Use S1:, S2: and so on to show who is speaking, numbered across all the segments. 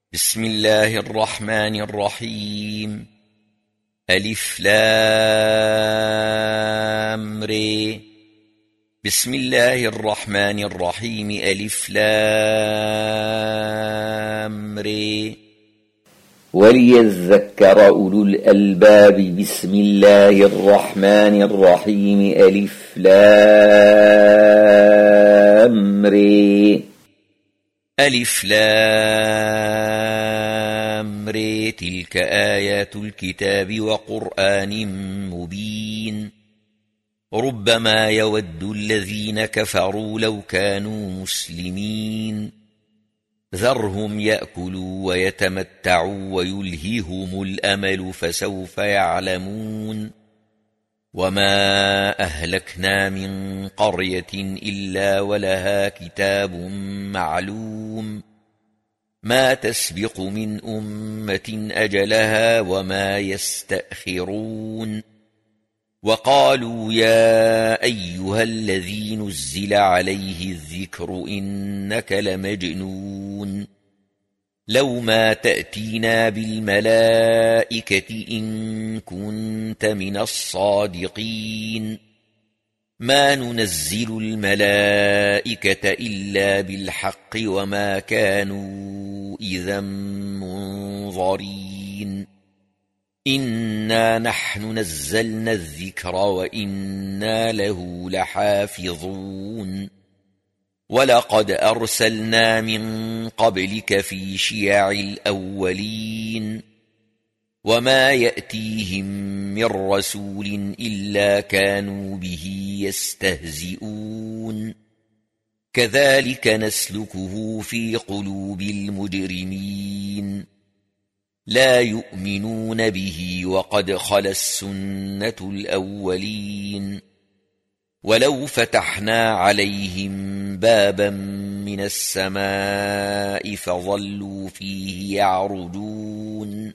S1: بسم الله الرحمن الرحيم. ألف لام ر. بسم الله الرحمن الرحيم. ألف لام ر.
S2: وليذكر أولو الألباب. بسم الله الرحمن الرحيم. ألف لام ر.
S1: ألف لام ر. تلك آيات الكتاب وقرآن مبين. ربما يود الذين كفروا لو كانوا مسلمين. ذرهم يأكلوا ويتمتعوا ويلههم الأمل فسوف يعلمون. وما أهلكنا من قرية إلا ولها كتاب معلوم. ما تسبق من أمة أجلها وما يستأخرون. وقالوا يا أيها الذي نزل عليه الذكر إنك لمجنون. لو ما تأتينا بالملائكة إن كنت من الصادقين. ما ننزل الملائكة إلا بالحق وما كانوا إذا منظرين. إنا نحن نزلنا الذكر وإنا له لحافظون. ولقد أرسلنا من قبلك في شيع الأولين. وما يأتيهم من رسول إلا كانوا به يستهزئون. كذلك نسلكه في قلوب المجرمين. لا يؤمنون به وقد خلت سنة الأولين. ولو فتحنا عليهم بابا من السماء فظلوا فيه يعرجون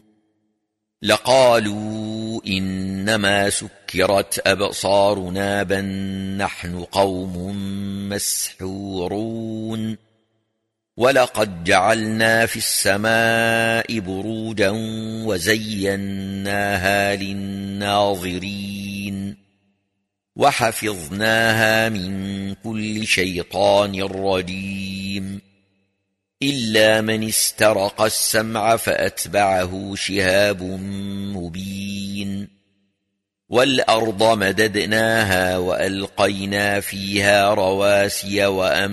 S1: لقالوا إنما سكرت أبصارنا بل نحن قوم مسحورون. ولقد جعلنا في السماء بروجا وزيناها للناظرين. وحفظناها من كل شيطان رجيم. إلا من استرق السمع فأتبعه شهاب مبين. والأرض مددناها وألقينا فيها رواسي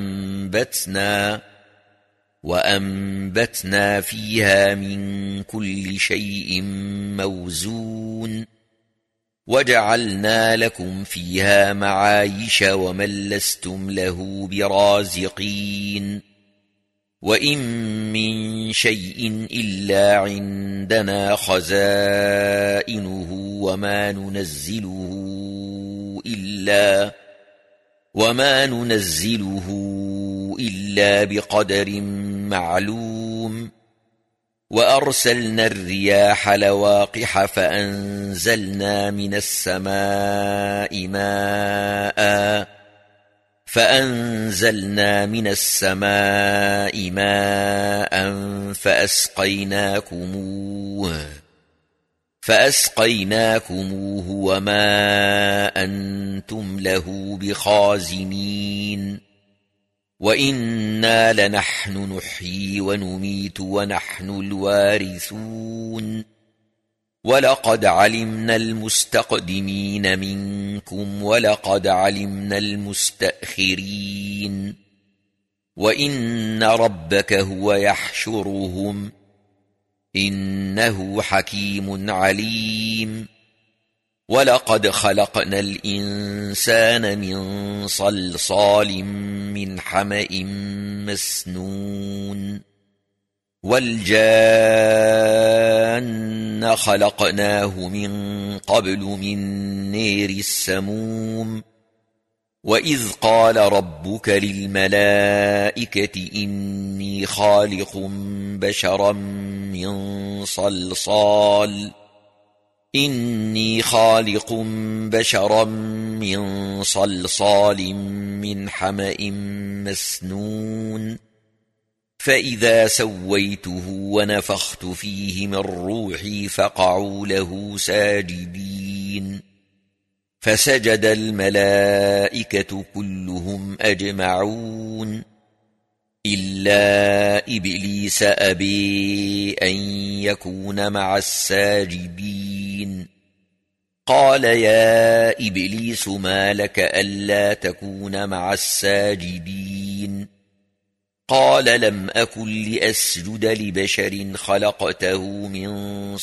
S1: وأنبتنا فيها من كل شيء موزون. وجعلنا لكم فيها معايش ومن لستم له برازقين. وإن من شيء إلا عندنا خزائنه وما ننزله إلا بقدر معلوم. وأرسلنا الرياح لواقح فأنزلنا من السماء ماء فأسقيناكموه وما أنتم له بخازنين. وإنا لنحن نحيي ونميت ونحن الوارثون. ولقد علمنا المستقدمين منكم ولقد علمنا المستأخرين. وإن ربك هو يحشرهم إنه حكيم عليم. ولقد خلقنا الإنسان من صلصال من حمأ مسنون. والجان خلقناه من قبل من نير السموم. وإذ قال ربك للملائكة إني خالق بشرا من صلصال من حمأ مسنون. فإذا سويته ونفخت فيه من روحي فقعوا له ساجدين فسجد الملائكة كلهم أجمعون إلا إبليس أبي أن يكون مع الساجدين قال يا إبليس ما لك ألا تكون مع الساجدين قال لم أكن لأسجد لبشر خلقته من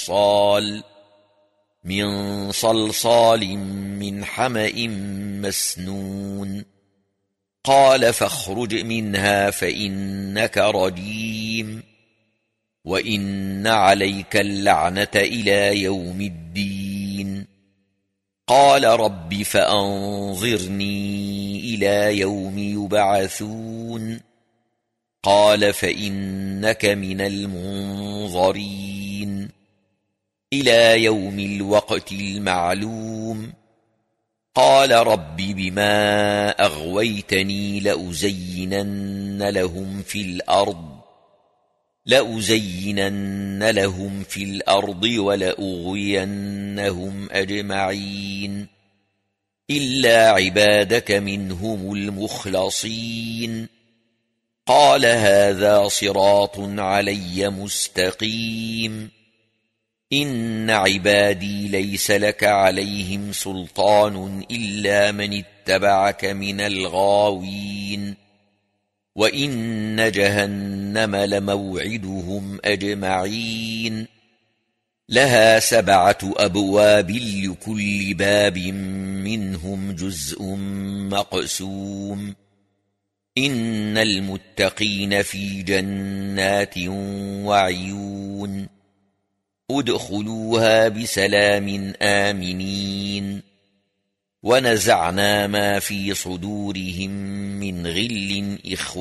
S1: صلصال من حمأ مسنون قال فاخرج منها فإنك رجيم وإن عليك اللعنة إلى يوم الدين قال رب فأنظرني إلى يوم يبعثون قال فإنك من المنظرين إلى يوم الوقت المعلوم قال رب بما أغويتني لأزينن لهم في الأرض ولأغوينهم أجمعين إلا عبادك منهم المخلصين قال هذا صراط علي مستقيم إن عبادي ليس لك عليهم سلطان إلا من اتبعك من الغاوين وإن جهنم لموعدهم أجمعين لها 7 أبواب لكل باب منهم جزء مقسوم إن المتقين في جنات وعيون ادخلوها بسلام آمنين ونزعنا ما في صدورهم من غل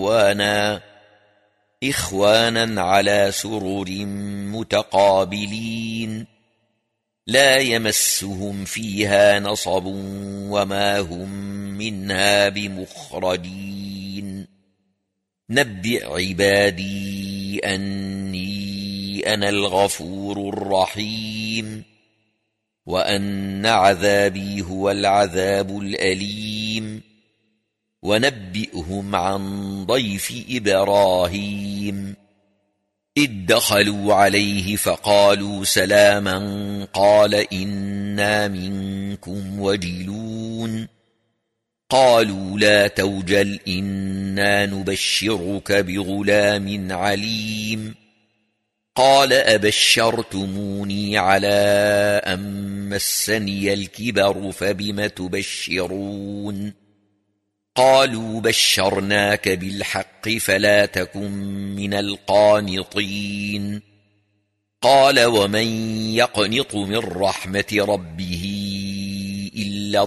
S1: إخوانا على سرر متقابلين لا يمسهم فيها نصب وما هم منها بمخرجين نبئ عبادي أني أنا الغفور الرحيم وأن عذابي هو العذاب الأليم ونبئهم عن ضيف إبراهيم إذ دخلوا عليه فقالوا سلاما قال إنا منكم وجلون قالوا لا توجل إنا نبشرك بغلام عليم قال أبشرتموني على أن مسني الكبر فبم تبشرون قالوا بشرناك بالحق فلا تكن من القانطين قال ومن يقنط من رحمة ربه إلا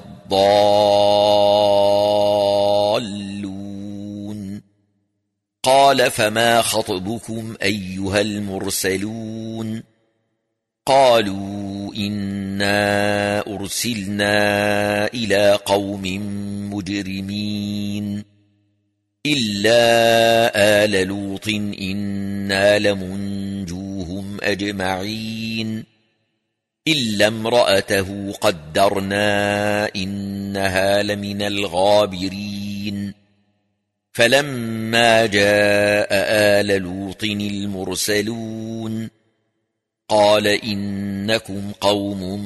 S1: الضالون قال فما خطبكم أيها المرسلون قالوا إنا أرسلنا إلى قوم مجرمين إلا آل لوط إنا لمنجوهم أجمعين إلا امرأته قدرنا إنها لمن الغابرين فلما جاء آل لوط المرسلون قال إنكم قوم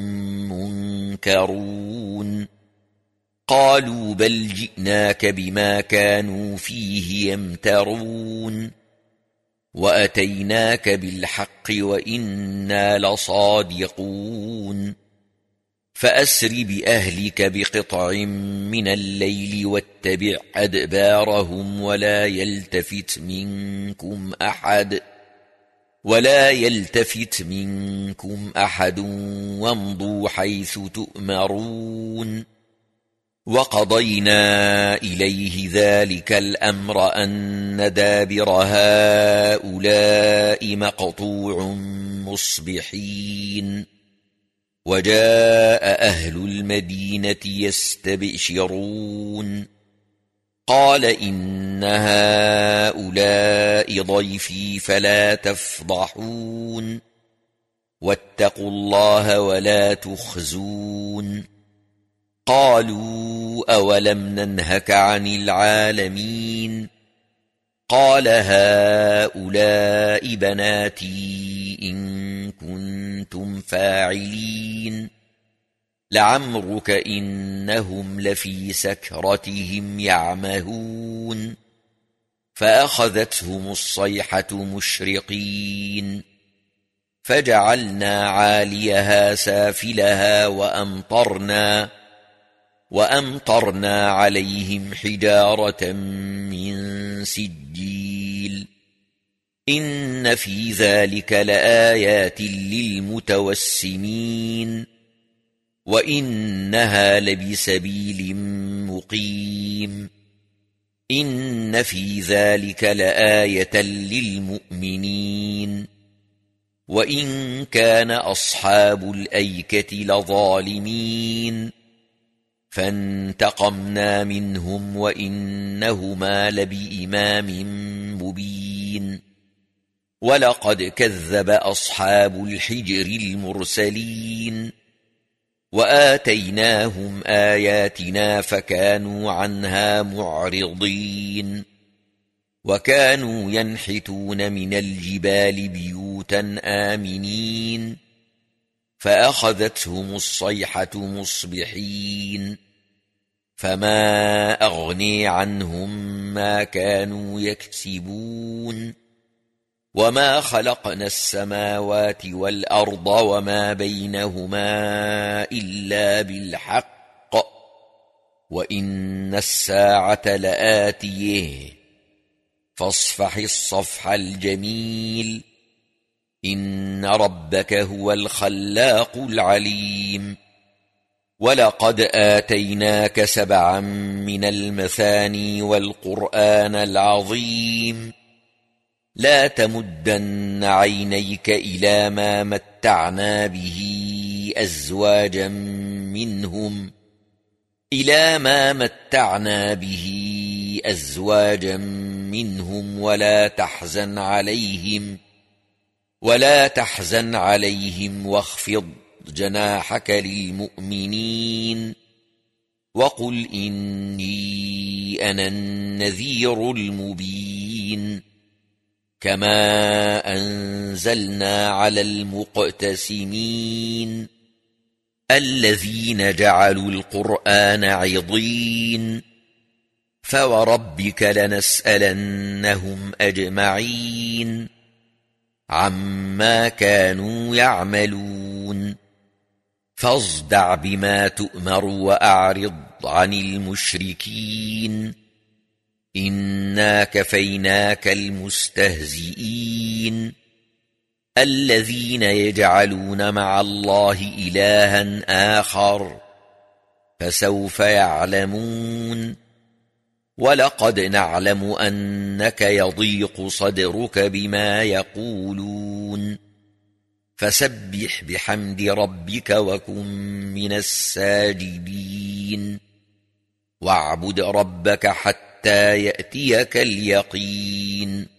S1: منكرون قالوا بل جئناك بما كانوا فيه يمترون وأتيناك بالحق وإنا لصادقون فأسر بأهلك بقطع من الليل واتبع أدبارهم ولا يلتفت منكم أحد وامضوا حيث تؤمرون وقضينا إليه ذلك الأمر أن دابر هؤلاء مقطوع مصبحين وجاء أهل المدينة يستبشرون قال إن هؤلاء ضيفي فلا تفضحون واتقوا الله ولا تخزون قالوا أولم ننهك عن العالمين قال هؤلاء بناتي إن كنتم فاعلين لعمرك إنهم لفي سكرتهم يعمهون فأخذتهم الصيحة مشرقين فجعلنا عاليها سافلها وأمطرنا عليهم حجارة من سجيل إن في ذلك لآيات للمتوسمين وإنها لبسبيل مقيم إن في ذلك لآية للمؤمنين وإن كان أصحاب الأيكة لظالمين فانتقمنا منهم وإنهما لبإمام مبين ولقد كذب أصحاب الحجر المرسلين وآتيناهم آياتنا فكانوا عنها معرضين وكانوا ينحتون من الجبال بيوتا آمنين فأخذتهم الصيحة مصبحين فما أغني عنهم ما كانوا يكسبون وما خلقنا السماوات والأرض وما بينهما إلا بالحق وإن الساعة لآتيه فاصفح الصفح الجميل إن ربك هو الخلاق العليم ولقد آتيناك 7 من المثاني والقرآن العظيم لا تمدن عينيك إلى ما متعنا به أزواجا منهم ولا تحزن عليهم واخفض جناحك للمؤمنين وقل إني أنا النذير المبين كما أنزلنا على المقتسمين الذين جعلوا القرآن عضين فوربك لنسألنهم أجمعين عما كانوا يعملون فاصدع بما تؤمر وأعرض عن المشركين إنا كفيناك المستهزئين الذين يجعلون مع الله إلها آخر فسوف يعلمون ولقد نعلم أنك يضيق صدرك بما يقولون فسبح بحمد ربك وكن من الساجدين واعبد ربك حتى يأتيك اليقين